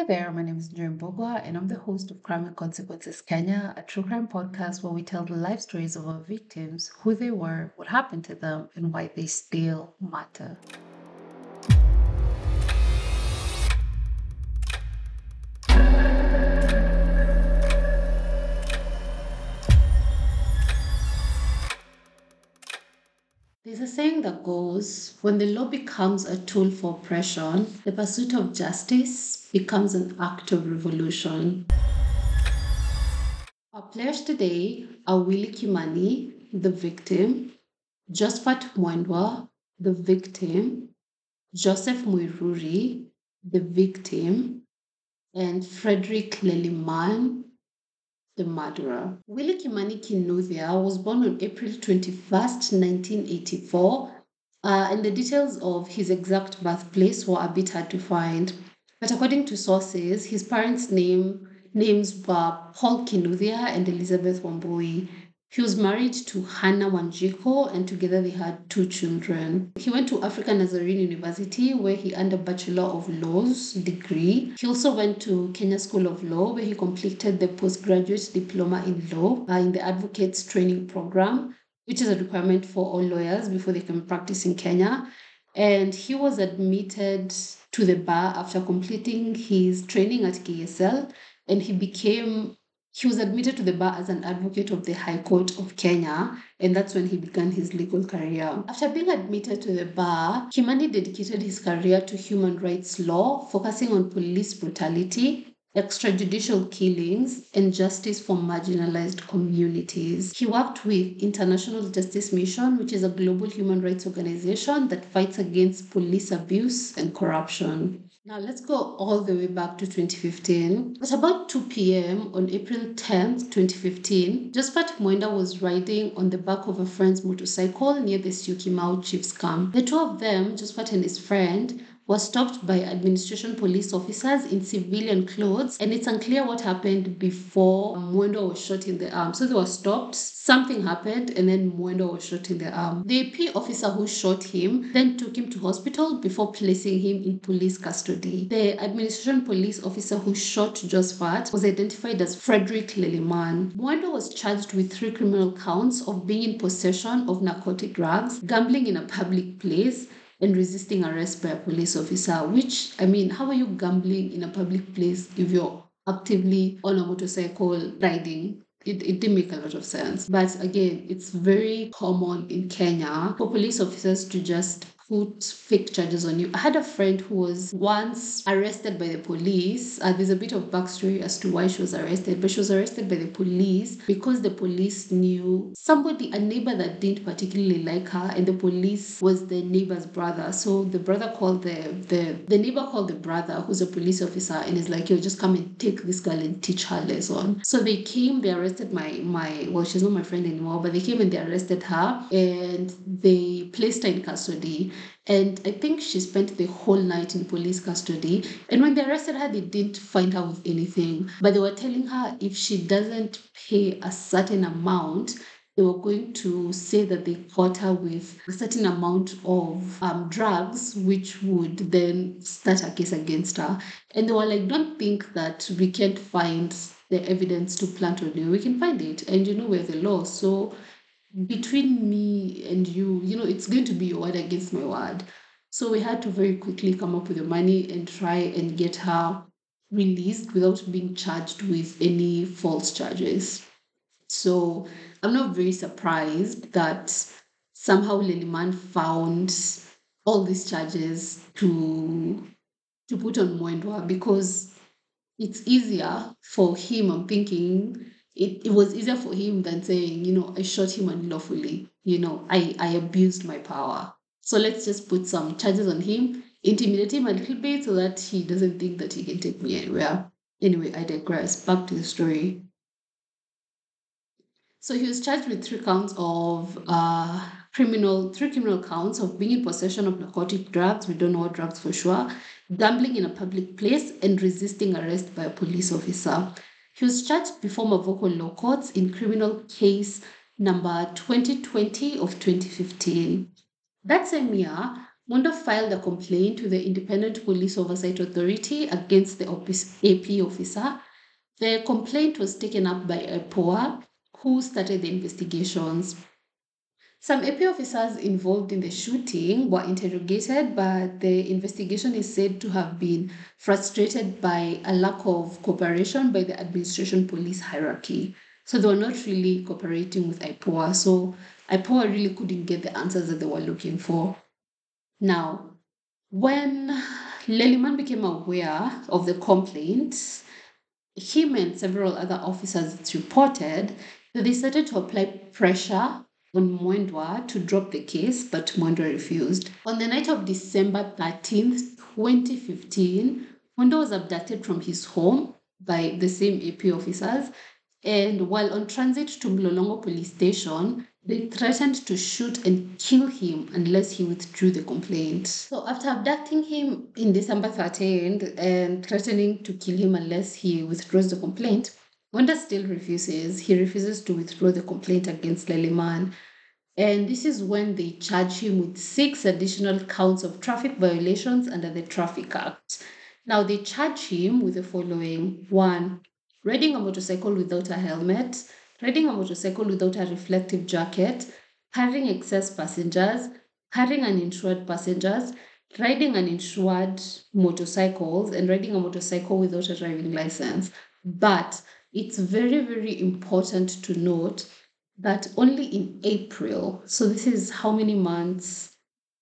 there, my name is Njeri Mbogwa, and I'm the host of Crime and Consequences Kenya, a true crime podcast where we tell the life stories of our victims, who they were, what happened to them, and why they still matter. There's a saying that goes, when the law becomes a tool for oppression, the pursuit of justice becomes an act of revolution. Our players today are Willie Kimani, the victim, Josphat Mwendwa, the victim, Joseph Muiruri, the victim, and Frederick Leliman, the murderer. Willie Kimani Kinuthia was born on April 21st, 1984, and the details of his exact birthplace were a bit hard to find. But according to sources, his parents' names were Paul Kinuthia and Elizabeth Wambui. He was married to Hannah Wanjiko, and together they had two children. He went to African Nazarene University, where he earned a Bachelor of Laws degree. He also went to Kenya School of Law, where he completed the postgraduate diploma in law in the Advocates Training Program, which is a requirement for all lawyers before they can practice in Kenya. And he was admitted to the bar after completing his training at KSL, and he was admitted to the bar as an advocate of the High Court of Kenya, and that's when he began his legal career. After being admitted to the bar, Kimani dedicated his career to human rights law, focusing on police brutality, extrajudicial killings, and justice for marginalized communities. He worked with International Justice Mission, which is a global human rights organization that fights against police abuse and corruption. Now let's go all the way back to 2015. At about 2 p.m. on April 10th, 2015, Josphat Mwenda was riding on the back of a friend's motorcycle near the Syokimau Chiefs camp. The two of them, Josphat and his friend, was stopped by administration police officers in civilian clothes, and it's unclear what happened before Mwendo was shot in the arm. So they were stopped, something happened, and then Mwendo was shot in the arm. The AP officer who shot him then took him to hospital before placing him in police custody. The administration police officer who shot Josphat was identified as Frederick Leliman. Mwendo was charged with 3 criminal counts of being in possession of narcotic drugs, gambling in a public place, and resisting arrest by a police officer, which, I mean, how are you gambling in a public place if you're actively on a motorcycle riding? It didn't make a lot of sense. But again, it's very common in Kenya for police officers to just put fake charges on you. I had a friend who was once arrested by the police. There's a bit of backstory as to why she was arrested, but she was arrested by the police because the police knew somebody, a neighbor that didn't particularly like her, and the police was the neighbor's brother. So the brother called the neighbor called the brother, who's a police officer, and is like, yo, just come and take this girl and teach her lesson. So they came, they arrested my well, she's not my friend anymore, but they came and they arrested her and they placed her in custody. And I think she spent the whole night in police custody. And when they arrested her, they didn't find her with anything. But they were telling her if she doesn't pay a certain amount, they were going to say that they caught her with a certain amount of drugs, which would then start a case against her. And they were like, don't think that we can't find the evidence to plant on you. We can find it. And we're the law. So between me and you, it's going to be your word against my word. So we had to very quickly come up with the money and try and get her released without being charged with any false charges. So I'm not very surprised that somehow Leliman found all these charges to put on Mwendwa, because it's easier for him. I'm thinking it was easier for him than saying, I shot him unlawfully. I abused my power. So let's just put some charges on him, intimidate him a little bit so that he doesn't think that he can take me anywhere. Anyway, I digress. Back to the story. So he was charged with three criminal counts of being in possession of narcotic drugs. We don't know what drugs for sure. Gambling in a public place and resisting arrest by a police officer. He was charged before Mavoko Law Courts in criminal case number 2020 of 2015. That same year, Mwendwa filed a complaint with the Independent Police Oversight Authority against the AP officer. The complaint was taken up by IPOA, who started the investigations. Some AP officers involved in the shooting were interrogated, but the investigation is said to have been frustrated by a lack of cooperation by the administration police hierarchy. So they were not really cooperating with IPOA. So IPOA really couldn't get the answers that they were looking for. Now, when Leliman became aware of the complaint, him and several other officers reported that they started to apply pressure on Mwendwa to drop the case, but Mwendwa refused. On the night of December 13th, 2015, Mwendwa was abducted from his home by the same AP officers, and while on transit to Mlolongo police station, they threatened to shoot and kill him unless he withdrew the complaint. So after abducting him in December 13th and threatening to kill him unless he withdraws the complaint, Mwendwa still refuses. He refuses to withdraw the complaint against Leliman. And this is when they charge him with 6 additional counts of traffic violations under the Traffic Act. Now, they charge him with the following: 1, riding a motorcycle without a helmet, riding a motorcycle without a reflective jacket, carrying excess passengers, carrying uninsured passengers, riding uninsured motorcycles, and riding a motorcycle without a driving license. But it's very, very important to note that only in April, so this is how many months,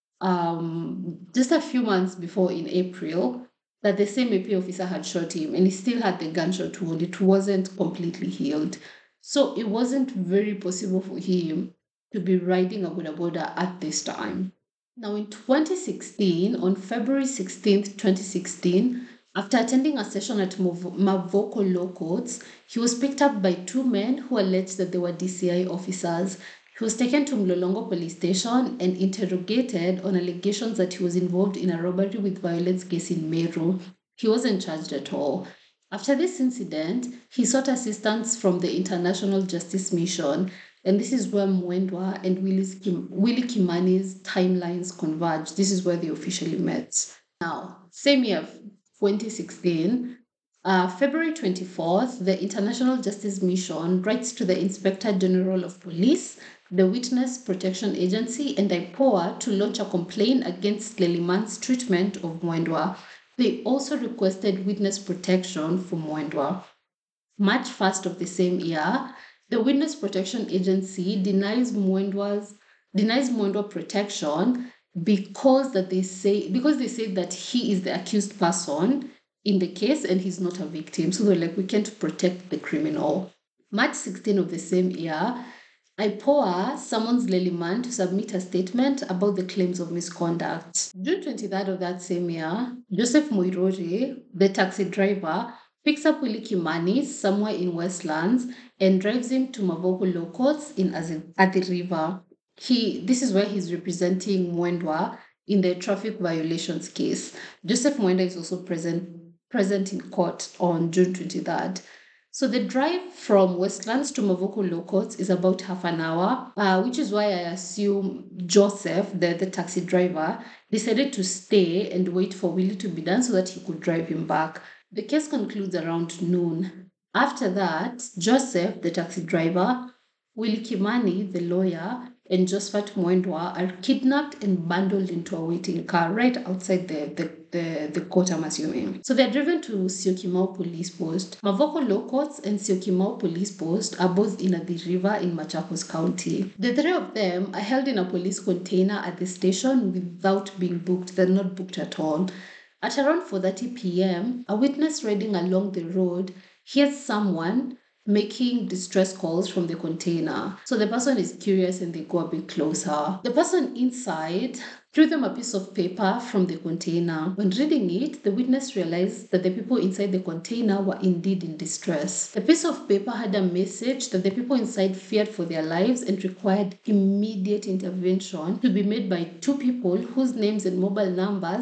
just a few months before in April, that the same AP officer had shot him and he still had the gunshot wound. It wasn't completely healed. So it wasn't very possible for him to be riding a boda boda at this time. Now in 2016, on February 16th, 2016, after attending a session at Mavoko Law Courts, he was picked up by 2 men who alleged that they were DCI officers. He was taken to Mlolongo police station and interrogated on allegations that he was involved in a robbery with violence case in Meru. He wasn't charged at all. After this incident, he sought assistance from the International Justice Mission, and this is where Mwendwa and Willie Kimani's timelines converge. This is where they officially met. Now, same year, 2016, February 24th, the International Justice Mission writes to the Inspector General of Police, the Witness Protection Agency, and IPOA to launch a complaint against Leliman's treatment of Mwendwa. They also requested witness protection for Mwendwa. March 1st of the same year, the Witness Protection Agency denies Mwendwa protection because they say that he is the accused person in the case and he's not a victim. So they're like, we can't protect the criminal. March 16 of the same year, IPOA summons Leliman to submit a statement about the claims of misconduct. June 23rd of that same year, Joseph Muiruri, the taxi driver, picks up Willie Kimani somewhere in Westlands and drives him to Mavoko Law Courts in Athi River. This is where he's representing Mwendwa in the traffic violations case. Joseph Mwendwa is also present in court on June 23rd. So the drive from Westlands to Mavoko Law Courts is about half an hour, which is why I assume Joseph, the taxi driver, decided to stay and wait for Willie to be done so that he could drive him back. The case concludes around noon. After that, Joseph, the taxi driver, Willie Kimani, the lawyer, and Josephat Mwendwa are kidnapped and bundled into a waiting car right outside the court, I'm assuming. So they're driven to Syokimau Police Post. Mavoko Law Courts and Syokimau Police Post are both in Athi River in Machakos County. The 3 of them are held in a police container at the station without being booked. They're not booked at all. At around 4:30 p.m., a witness riding along the road hears someone making distress calls from the container. So the person is curious and they go a bit closer. The person inside threw them a piece of paper from the container. When reading it, the witness realized that the people inside the container were indeed in distress. The piece of paper had a message that the people inside feared for their lives and required immediate intervention to be made by 2 people whose names and mobile numbers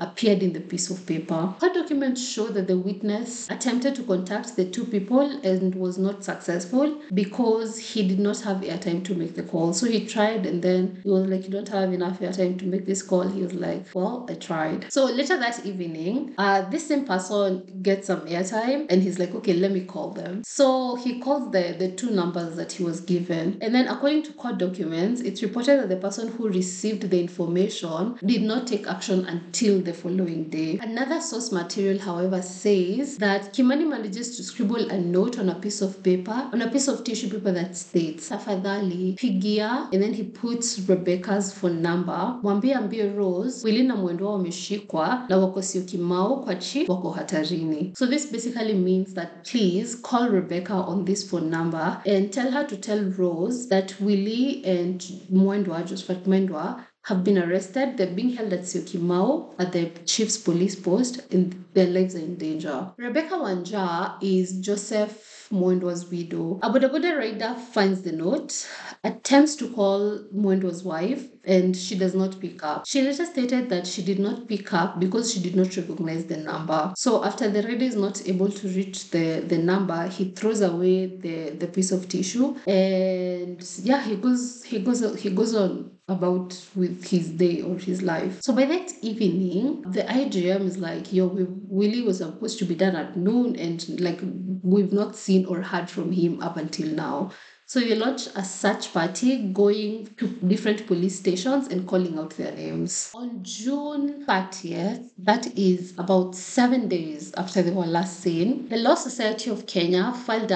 appeared in the piece of paper. Court documents show that the witness attempted to contact the two people and was not successful because he did not have airtime to make the call. So he tried, and then he was like, "You don't have enough airtime to make this call." He was like, "Well, I tried." So later that evening, this same person gets some airtime and he's like, "Okay, let me call them." So he calls the two numbers that he was given. And then according to court documents, it's reported that the person who received the information did not take action until the following day. Another source material, however, says that Kimani manages to scribble a note on a piece of paper, on a piece of tissue paper that states, "Tafadhali pigia," and then he puts Rebecca's phone number, "Mwambie ambie Rose, Willy na Mwendwa wameshikwa na wako Syokimau kwa chief, wako hatarini." So this basically means that please call Rebecca on this phone number and tell her to tell Rose that Willy and Mwendwa, Josephat Mwendwa, have been arrested. They're being held at Syokimau at the chief's police post, and their lives are in danger. Rebecca Wanja is Joseph Mwendwa's widow. A boda boda rider finds the note, attempts to call Mwendwa's wife, and she does not pick up. She later stated that she did not pick up because she did not recognize the number. So after the rider is not able to reach the number, he throws away the piece of tissue, and yeah, he goes on about with his day or his life. So by that evening, the IGM is like, "Yo, Willy was supposed to be done at noon, and like we've not seen or heard from him up until now." So we launched a search party going to different police stations and calling out their names. On June 30th, that is about 7 days after they were last seen, the Law Society of Kenya filed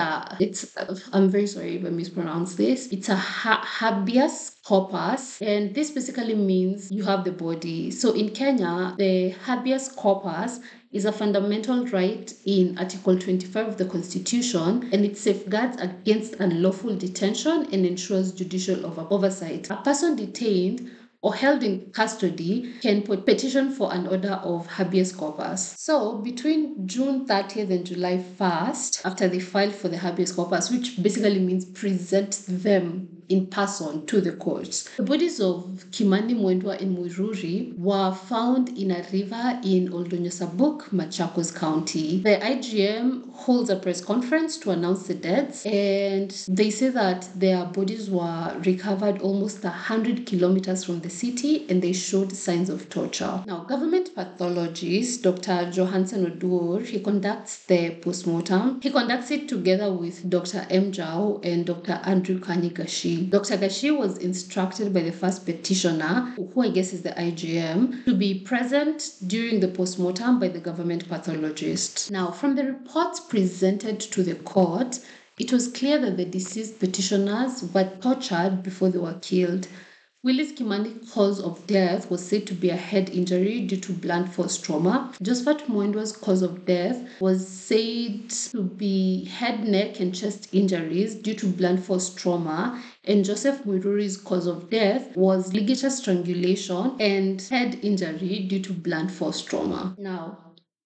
I'm very sorry if I mispronounce this, it's a habeas corpus, and this basically means you have the body. So in Kenya, the habeas corpus is a fundamental right in Article 25 of the Constitution, and it safeguards against unlawful detention and ensures judicial oversight. A person detained or held in custody can petition for an order of habeas corpus. So between June 30th and July 1st, after they filed for the habeas corpus, which basically means present them in person to the courts, the bodies of Kimani, Mwendwa, and Muiruri were found in a river in Oldonyosabuk, Machakos County. The IGM holds a press conference to announce the deaths, and they say that their bodies were recovered almost 100 kilometers from the city, and they showed signs of torture. Now, government pathologist Dr. Johansen Odur, he conducts the postmortem. He conducts it together with Dr. M. Jao and Dr. Andrew Kanyi-Gashi. Dr. Gashi was instructed by the first petitioner, who I guess is the IGM, to be present during the postmortem by the government pathologist. Now, from the reports presented to the court, it was clear that the deceased petitioners were tortured before they were killed. Willis Kimani's cause of death was said to be a head injury due to blunt force trauma. Josephat Mwendwa's cause of death was said to be head, neck, and chest injuries due to blunt force trauma. And Joseph Muiruri's cause of death was ligature strangulation and head injury due to blunt force trauma. Now,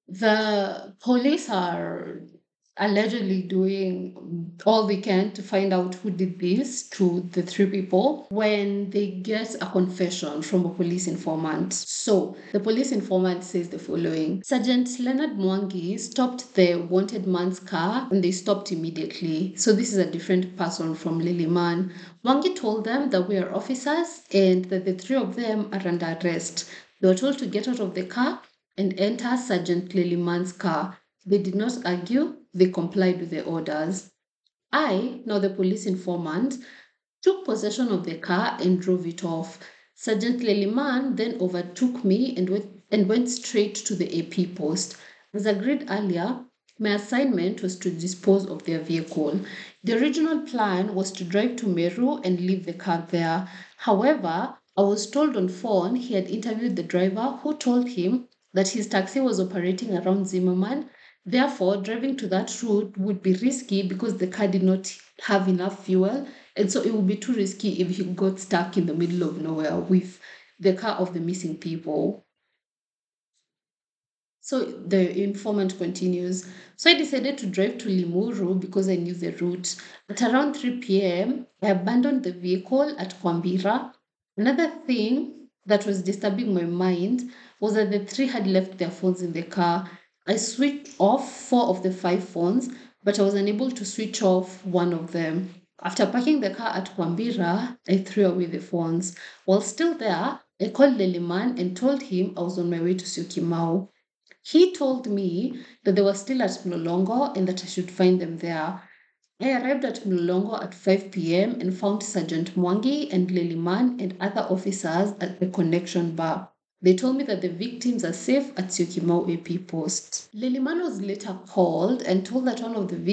the police are allegedly doing all they can to find out who did this to the three people when they get a confession from a police informant. So the police informant says the following: Sergeant Leonard Mwangi stopped the wanted man's car and they stopped immediately. So this is a different person from Liliman. Mwangi told them that we are officers and that the three of them are under arrest. They were told to get out of the car and enter Sergeant Liliman's car. They did not argue. They complied with the orders. I, now the police informant, took possession of the car and drove it off. Sergeant Leliman then overtook me and went straight to the AP post. As agreed earlier, my assignment was to dispose of their vehicle. The original plan was to drive to Meru and leave the car there. However, I was told on phone he had interviewed the driver who told him that his taxi was operating around Zimmerman. Therefore, driving to that route would be risky because the car did not have enough fuel. And so it would be too risky if he got stuck in the middle of nowhere with the car of the missing people. So the informant continues. So I decided to drive to Limuru because I knew the route. At around 3 p.m., I abandoned the vehicle at Kwambira. Another thing that was disturbing my mind was that the three had left their phones in the car. I switched off 4 of the 5 phones, but I was unable to switch off one of them. After parking the car at Kwambira, I threw away the phones. While still there, I called Leliman and told him I was on my way to Syokimau. He told me that they were still at Mlolongo and that I should find them there. I arrived at Mlolongo at 5 p.m. and found Sergeant Mwangi and Leliman and other officers at the connection bar. They told me that the victims are safe at Syokimau AP post. Leliman was later called and told that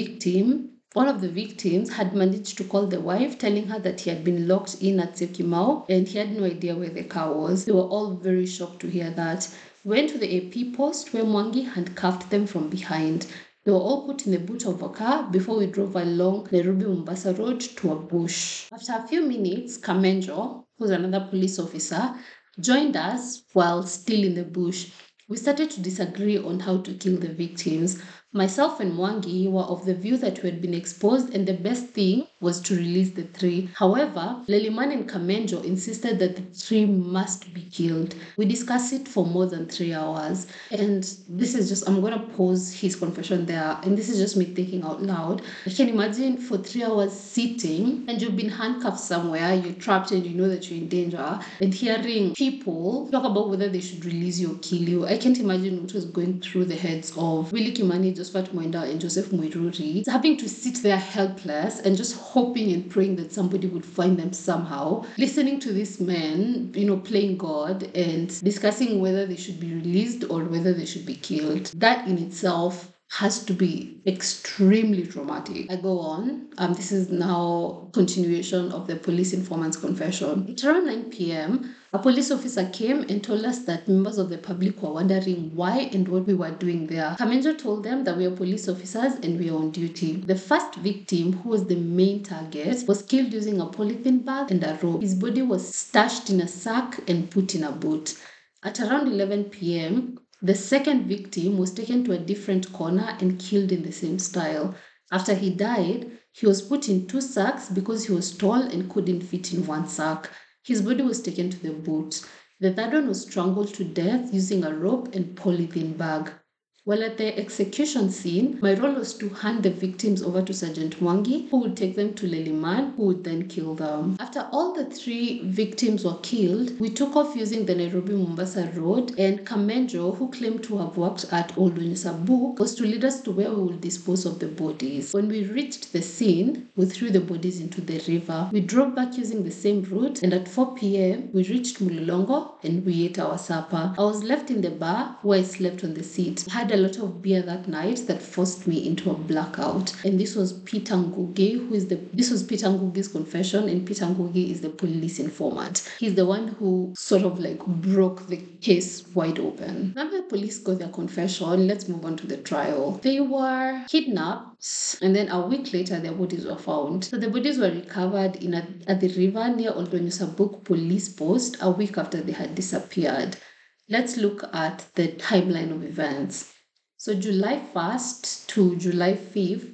one of the victims had managed to call the wife, telling her that he had been locked in at Syokimau and he had no idea where the car was. They were all very shocked to hear that. We went to the AP post where Mwangi handcuffed them from behind. They were all put in the boot of a car before we drove along Nairobi Mombasa Road to a bush. After a few minutes, Kamenjo, who's another police officer, joined us while still in the bush. We started to disagree on how to kill the victims. Myself and Mwangi were of the view that we had been exposed and the best thing was to release the three. However, Leliman and Kamenjo insisted that the three must be killed. We discussed it for more than 3 hours. And I'm going to pause his confession there. And this is just me thinking out loud. I can imagine for 3 hours sitting and you've been handcuffed somewhere, you're trapped and you know that you're in danger, and hearing people talk about whether they should release you or kill you. I can't imagine what was going through the heads of Willie Kimani, Josephat Mwenda, and Joseph Muiruri, having to sit there helpless and just hoping and praying that somebody would find them somehow, listening to these men, playing God and discussing whether they should be released or whether they should be killed. That in itself has to be extremely traumatic. I go on. This is now continuation of the police informant's confession. At around 9 p.m., a police officer came and told us that members of the public were wondering why and what we were doing there. Kamenjo told them that we are police officers and we are on duty. The first victim, who was the main target, was killed using a polythene bag and a rope. His body was stashed in a sack and put in a boot. At around 11 p.m., the second victim was taken to a different corner and killed in the same style. After he died, he was put in 2 sacks because he was tall and couldn't fit in 1 sack. His body was taken to the boot. The third one was strangled to death using a rope and polythene bag. While at the execution scene, my role was to hand the victims over to Sergeant Mwangi, who would take them to Leliman, who would then kill them. After all the 3 victims were killed, we took off using the Nairobi Mombasa Road, and Kamenjo, who claimed to have worked at Old Onyesabuk, was to lead us to where we would dispose of the bodies. When we reached the scene, we threw the bodies into the river. We drove back using the same route, and at 4 p.m., we reached Mlolongo and we ate our supper. I was left in the bar where I slept on the seat. I had a lot of beer that night that forced me into a blackout. And this was Peter Ngugi, this was Peter Ngugi's confession, and Peter Ngugi is the police informant. He's the one who sort of broke the case wide open. Now the police got their confession, let's move on to the trial. They were kidnapped, and then a week later their bodies were found. So the bodies were recovered at the river near Old Onyesabuk police post a week after they had disappeared. Let's look at the timeline of events. So July 1st to July 5th,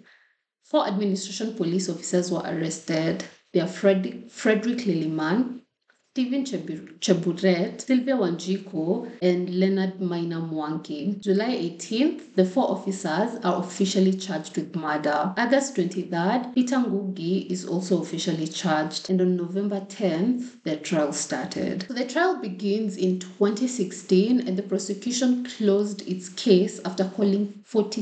4 administration police officers were arrested. They are Frederick Leliman, Stephen Cheburet, Sylvia Wanjiku, and Leonard Maina Mwangi. July 18th, the 4 officers are officially charged with murder. August 23rd, Peter Ngugi is also officially charged. And on November 10th, the trial started. So the trial begins in 2016, and the prosecution closed its case after calling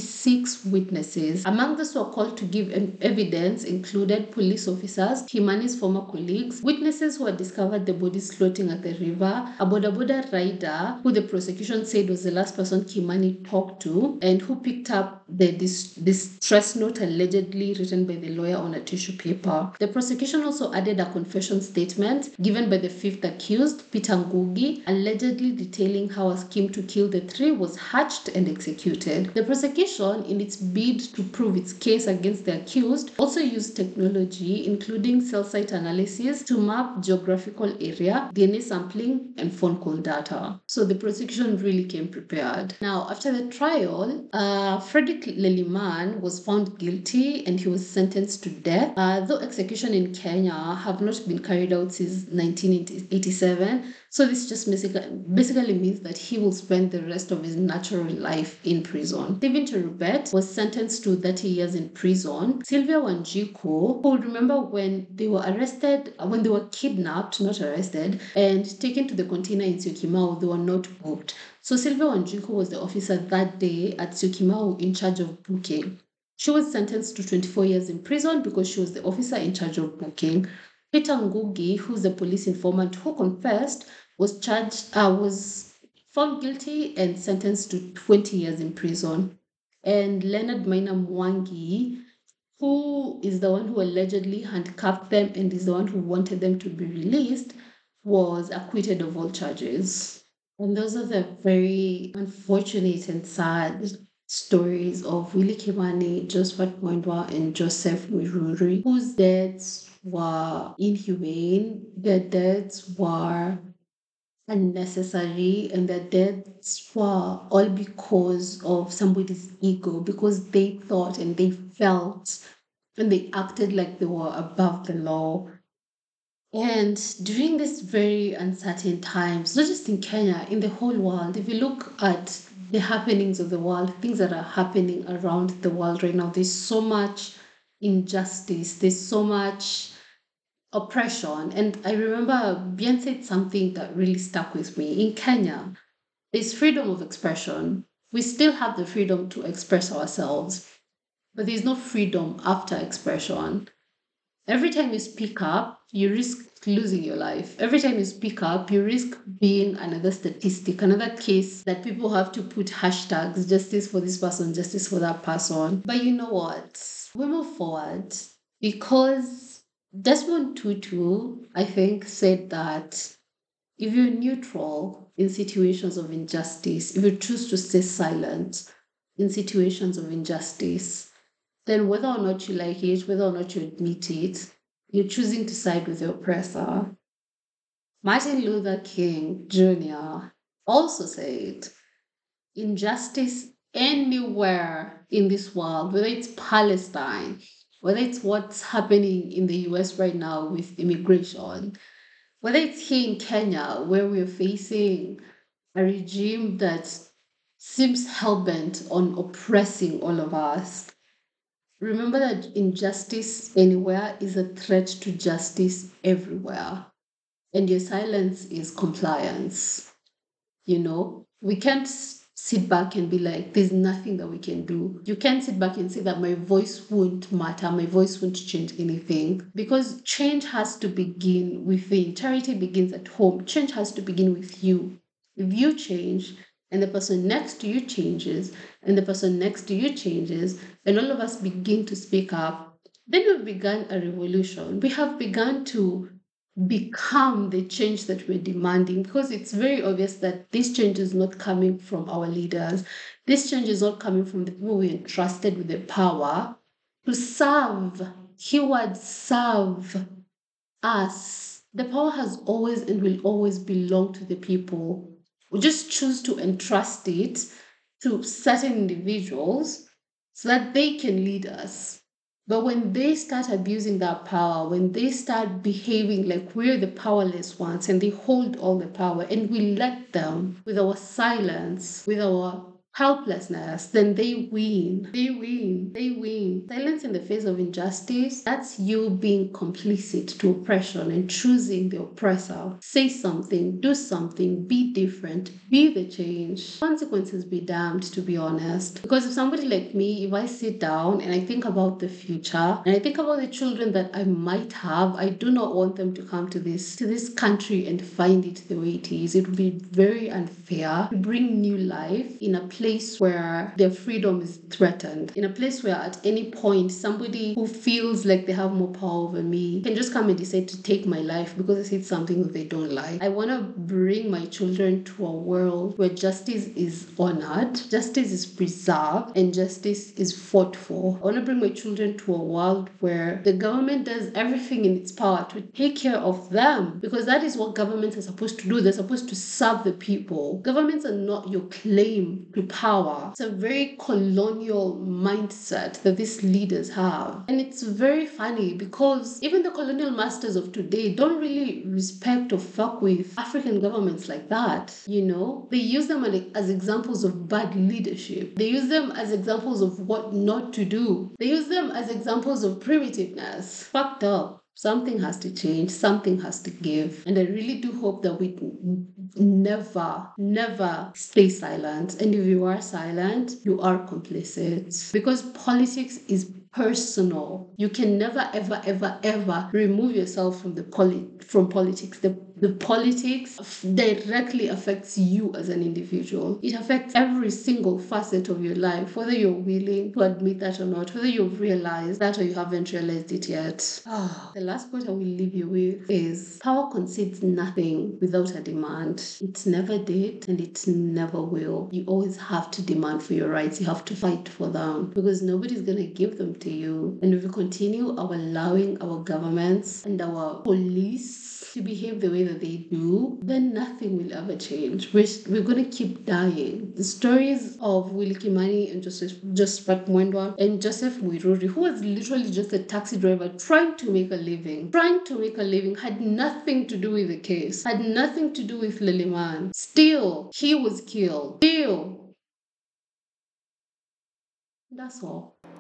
46 witnesses. Among those who were called to give evidence included police officers, Kimani's former colleagues, witnesses who had discovered the bodies floating at the river, a boda rider who the prosecution said was the last person Kimani talked to and who picked up the distress note allegedly written by the lawyer on a tissue paper. The prosecution also added a confession statement given by the 5th accused, Peter Ngugi, allegedly detailing how a scheme to kill the 3 was hatched and executed. The prosecution, in its bid to prove its case against the accused, also used technology including cell site analysis to map geographical area, DNA sampling, and phone call data. So the prosecution really came prepared. Now, after the trial, Frederick Leliman was found guilty and he was sentenced to death. Though execution in Kenya have not been carried out since 1987, So this just basically means that he will spend the rest of his natural life in prison. Stephen Cherubet was sentenced to 30 years in prison. Sylvia Wanjiku, who remember when they were arrested, when they were kidnapped, not arrested, and taken to the container in Syokimau, they were not booked. So Sylvia Wanjiku was the officer that day at Syokimau in charge of booking. She was sentenced to 24 years in prison because she was the officer in charge of booking. Peter Ngugi, who's the police informant who confessed, was found guilty and sentenced to 20 years in prison. And Leonard Maina Mwangi, who is the one who allegedly handcuffed them and is the one who wanted them to be released, was acquitted of all charges. And those are the very unfortunate and sad stories of Willie Kimani, Josephat Mwendwa, and Joseph Mwiruri, whose deaths were inhumane, their deaths were unnecessary, and their deaths were all because of somebody's ego, because they thought and they felt and they acted like they were above the law. And during these very uncertain times, not just in Kenya, in the whole world, if you look at the happenings of the world, things that are happening around the world right now, there's so much injustice, there's so much oppression. And I remember Bien said something that really stuck with me. In Kenya, there's freedom of expression. We still have the freedom to express ourselves, but there's no freedom after expression. Every time you speak up, you risk losing your life. Every time you speak up, you risk being another statistic, another case that people have to put hashtags, justice for this person, justice for that person. But you know what? We move forward because Desmond Tutu, I think, said that if you're neutral in situations of injustice, if you choose to stay silent in situations of injustice, then whether or not you like it, whether or not you admit it, you're choosing to side with the oppressor. Martin Luther King Jr. also said, injustice anywhere in this world, whether it's Palestine, whether it's what's happening in the US right now with immigration, whether it's here in Kenya, where we're facing a regime that seems hell-bent on oppressing all of us. Remember that injustice anywhere is a threat to justice everywhere. And your silence is compliance. We can't sit back and be like, there's nothing that we can do. You can't sit back and say that my voice won't matter, my voice won't change anything. Because change has to begin within. Charity begins at home. Change has to begin with you. If you change, and the person next to you changes, and the person next to you changes, and all of us begin to speak up, then we've begun a revolution. We have begun to become the change that we're demanding, because it's very obvious that this change is not coming from our leaders. This change is not coming from the people we entrusted with the power to serve. Keyword serve us. The power has always and will always belong to the people. We just choose to entrust it to certain individuals so that they can lead us. But when they start abusing that power, when they start behaving like we're the powerless ones and they hold all the power and we let them with our silence, with our helplessness, then they win. They win. They win. Silence in the face of injustice, that's you being complicit to oppression and choosing the oppressor. Say something, do something, be different, be the change. Consequences be damned, to be honest. Because if somebody like me, if I sit down and I think about the future and I think about the children that I might have, I do not want them to come to this country and find it the way it is. It would be very unfair to bring new life in a place where their freedom is threatened, in a place where at any point somebody who feels like they have more power over me can just come and decide to take my life because I said something that they don't like. I want to bring my children to a world where justice is honored, justice is preserved, and justice is fought for. I want to bring my children to a world where the government does everything in its power to take care of them, because that is what governments are supposed to do. They're supposed to serve the people. Governments are not your claim to power. It's a very colonial mindset that these leaders have. And it's very funny because even the colonial masters of today don't really respect or fuck with African governments like that. They use them as examples of bad leadership. They use them as examples of what not to do. They use them as examples of primitiveness. Fucked up. Something has to change, something has to give. And I really do hope that we never stay silent. And if you are silent, you are complicit. Because politics is personal. You can never, ever, ever, ever remove yourself from from politics. The politics directly affects you as an individual. It affects every single facet of your life, whether you're willing to admit that or not, whether you've realized that or you haven't realized it yet. The last quote I will leave you with is power concedes nothing without a demand. It never did and it never will. You always have to demand for your rights. You have to fight for them because nobody's going to give them to you. And if we continue allowing our governments and our police to behave the way that they do, then nothing will ever change. We're going to keep dying. The stories of Willie Kimani and Josephat Mwendwa and Joseph Muiruri, who was literally just a taxi driver trying to make a living, had nothing to do with the case, had nothing to do with Liliman. Still, he was killed. Still. That's all.